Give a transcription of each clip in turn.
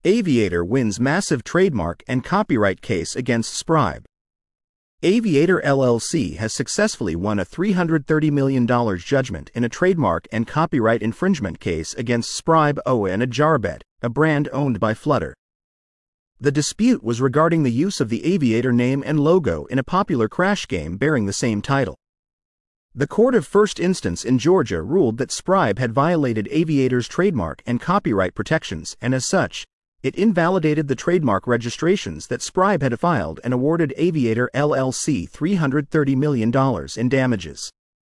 Aviator wins massive trademark and copyright case against Spribe. Aviator LLC has successfully won a $330 million judgment in a trademark and copyright infringement case against Spribe and Adjarabet, a brand owned by Flutter. The dispute was regarding the use of the Aviator name and logo in a popular crash game bearing the same title. The Court of First Instance in Georgia ruled that Spribe had violated Aviator's trademark and copyright protections, and as such, it invalidated the trademark registrations that Spribe had filed and awarded Aviator LLC $330 million in damages.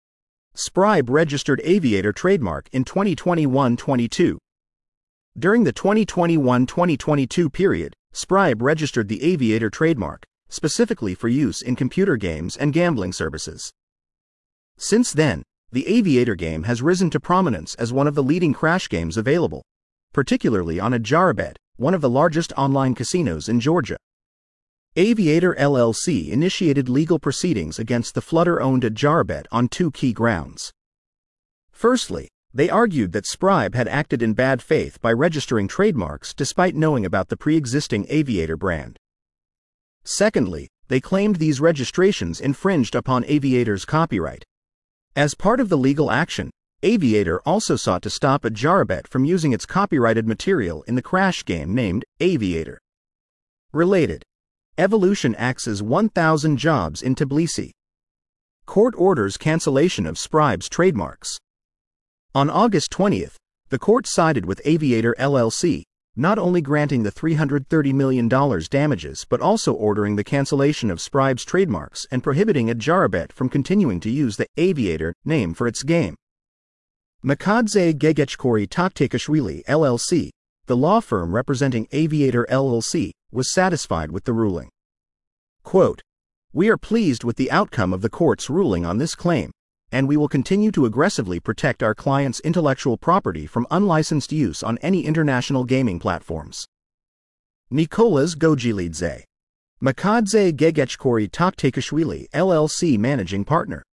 Spribe registered Aviator trademark in 2021-22. During the 2021-2022 period, Spribe registered the Aviator trademark, specifically for use in computer games and gambling services. Since then, the Aviator game has risen to prominence as one of the leading crash games available, particularly on Adjarabet, one of the largest online casinos in Georgia. Aviator LLC initiated legal proceedings against the Flutter-owned Adjarabet on two key grounds. Firstly, they argued that Spribe had acted in bad faith by registering trademarks despite knowing about the pre-existing Aviator brand. Secondly, they claimed these registrations infringed upon Aviator's copyright. As part of the legal action, Aviator also sought to stop Adjarabet from using its copyrighted material in the crash game named Aviator. Related, Evolution axes 1,000 jobs in Tbilisi. Court orders cancellation of Spribe's trademarks. On August 20th, the court sided with Aviator LLC, not only granting the $330 million damages but also ordering the cancellation of Spribe's trademarks and prohibiting Adjarabet from continuing to use the Aviator name for its game. Makadze Gegechkori Taktikashvili LLC, the law firm representing Aviator LLC, was satisfied with the ruling. Quote, "We are pleased with the outcome of the court's ruling on this claim, and we will continue to aggressively protect our clients' intellectual property from unlicensed use on any international gaming platforms." Nicolas Gojilidze, Makadze Gegechkori Taktikashvili LLC managing partner.